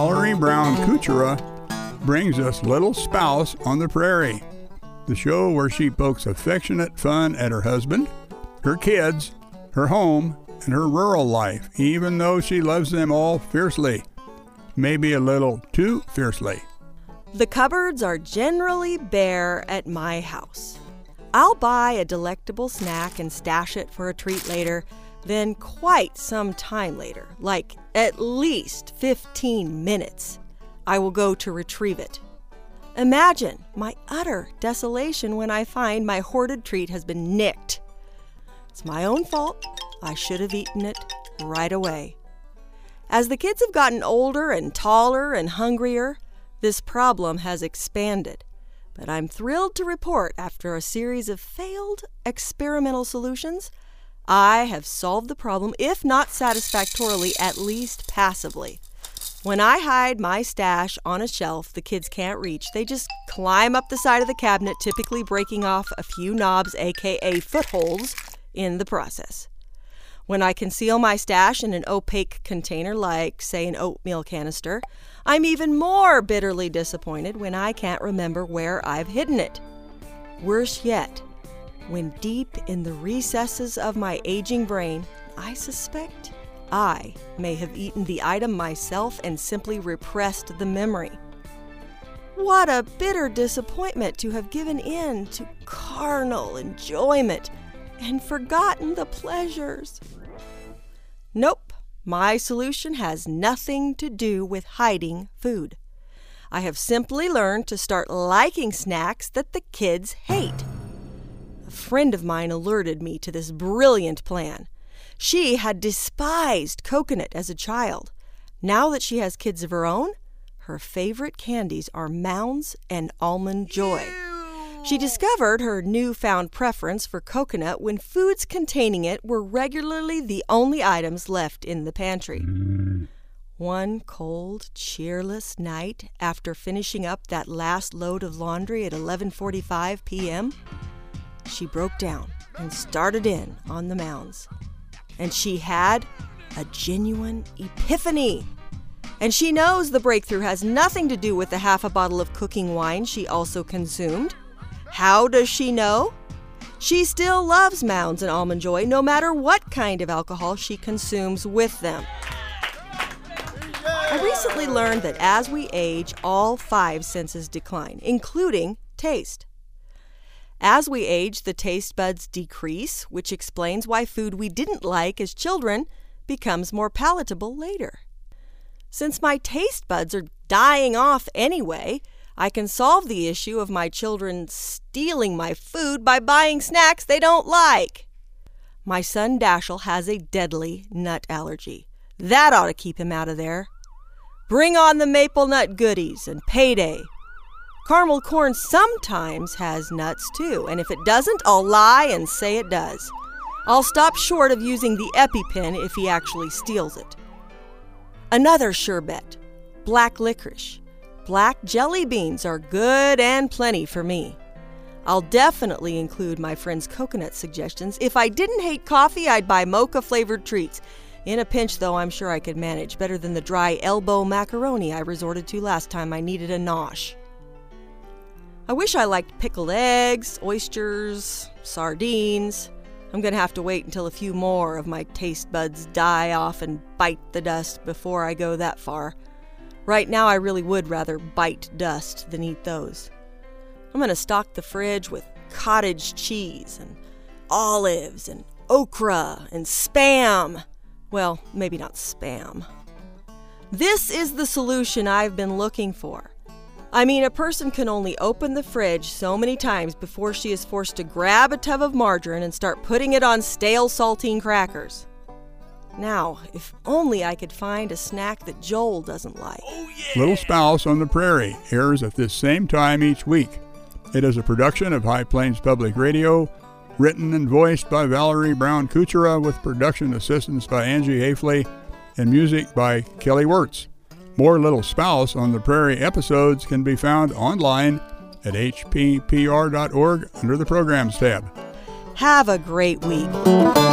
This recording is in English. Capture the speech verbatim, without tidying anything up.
Valerie Brown Kuchera brings us Little Spouse on the Prairie, the show where she pokes affectionate fun at her husband, her kids, her home, and her rural life, even though she loves them all fiercely, maybe a little too fiercely. The cupboards are generally bare at my house. I'll buy a delectable snack and stash it for a treat later, then quite some time later, like at least fifteen minutes, I will go to retrieve it. Imagine my utter desolation when I find my hoarded treat has been nicked. It's my own fault. I should have eaten it right away. As the kids have gotten older and taller and hungrier, this problem has expanded. But I'm thrilled to report, after a series of failed experimental solutions, I have solved the problem, if not satisfactorily, at least passively. When I hide my stash on a shelf the kids can't reach, they just climb up the side of the cabinet, typically breaking off a few knobs, aka footholds, in the process. When I conceal my stash in an opaque container like, say, an oatmeal canister, I'm even more bitterly disappointed when I can't remember where I've hidden it. Worse yet, when deep in the recesses of my aging brain, I suspect I may have eaten the item myself and simply repressed the memory. What a bitter disappointment to have given in to carnal enjoyment and forgotten the pleasures. Nope, my solution has nothing to do with hiding food. I have simply learned to start liking snacks that the kids hate. A friend of mine alerted me to this brilliant plan. She had despised coconut as a child. Now that she has kids of her own, her favorite candies are Mounds and Almond Joy. She discovered her newfound preference for coconut when foods containing it were regularly the only items left in the pantry. Mm. One cold, cheerless night, after finishing up that last load of laundry at eleven forty-five p.m., she broke down and started in on the Mounds. And she had a genuine epiphany. And she knows the breakthrough has nothing to do with the half a bottle of cooking wine she also consumed. How does she know? She still loves Mounds and Almond Joy, no matter what kind of alcohol she consumes with them. I recently learned that as we age, all five senses decline, including taste. As we age, the taste buds decrease, which explains why food we didn't like as children becomes more palatable later. Since my taste buds are dying off anyway, I can solve the issue of my children stealing my food by buying snacks they don't like. My son Dashiell has a deadly nut allergy. That ought to keep him out of there. Bring on the maple nut goodies and payday. Caramel corn sometimes has nuts too, and if it doesn't, I'll lie and say it does. I'll stop short of using the EpiPen if he actually steals it. Another sure bet, black licorice. Black jelly beans are good and plenty for me. I'll definitely include my friend's coconut suggestions. If I didn't hate coffee, I'd buy mocha-flavored treats. In a pinch, though, I'm sure I could manage better than the dry elbow macaroni I resorted to last time I needed a nosh. I wish I liked pickled eggs, oysters, sardines. I'm going to have to wait until a few more of my taste buds die off and bite the dust before I go that far. Right now, I really would rather bite dust than eat those. I'm going to stock the fridge with cottage cheese and olives and okra and Spam. Well, maybe not Spam. This is the solution I've been looking for. I mean, a person can only open the fridge so many times before she is forced to grab a tub of margarine and start putting it on stale saltine crackers. Now, if only I could find a snack that Joel doesn't like. Oh, yeah. Little Spouse on the Prairie airs at this same time each week. It is a production of High Plains Public Radio, written and voiced by Valerie Brown Kuchera, with production assistance by Angie Hafley and music by Kelly Wirtz. More Little Spouse on the Prairie episodes can be found online at h p p r dot org under the Programs tab. Have a great week.